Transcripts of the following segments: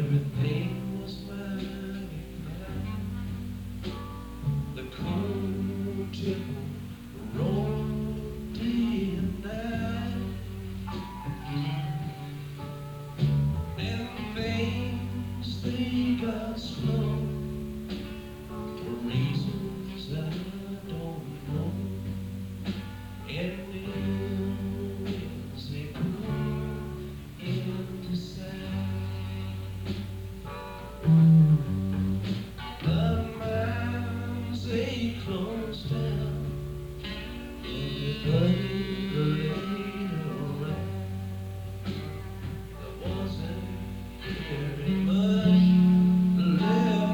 Everything was mighty fine. The cold trickle rolled day and night. Then things they got slow for reasons that I don't know. And the winds they blew into sight. The mines they closed down. Everybody laid around. There wasn't very much left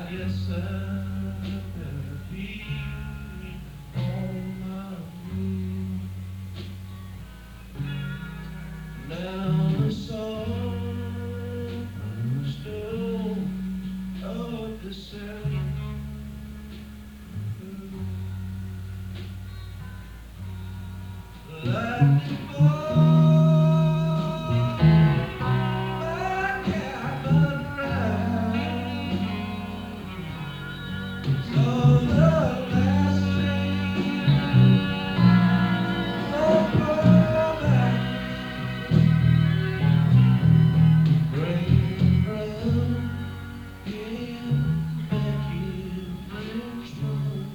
guess I better be on my move. Now the sun still of the sun. Like my cabin ride. So the last train won't go back. Rain run in back in Richmond.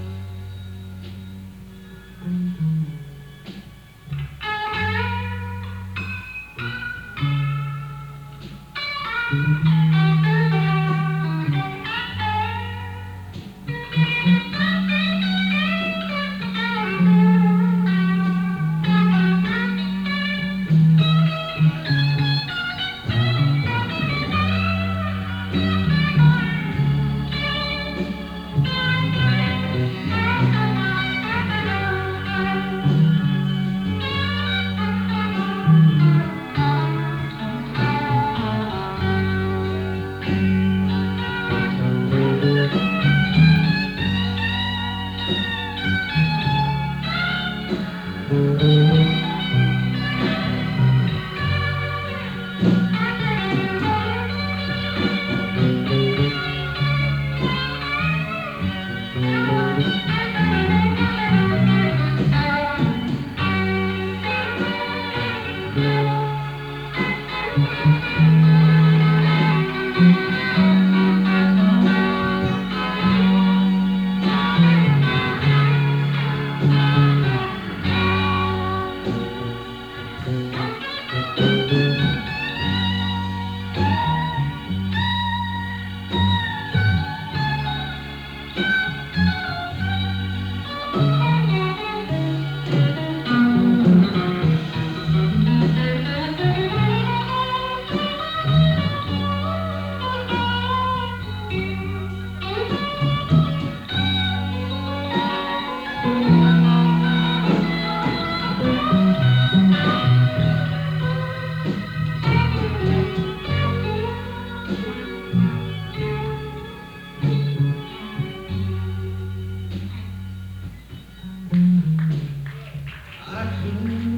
I couldn't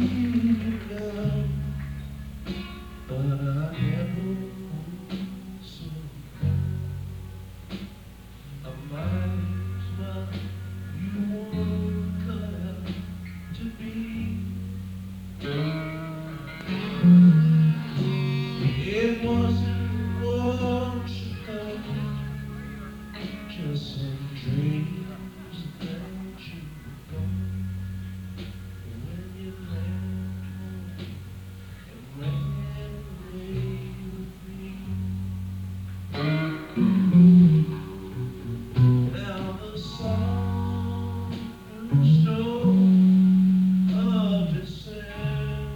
leave you now, but I never so I might as well. You weren't cut out to be. It wasn't what you thought, just some dreams that you got. When you left home and ran away with me. Now the song of December,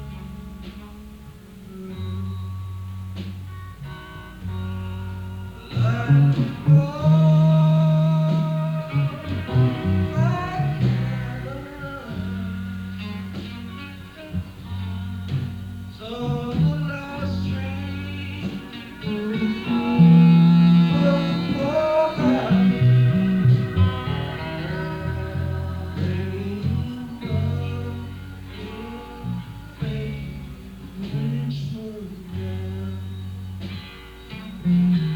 like so the last train will go back. Rain come in fade Richmond.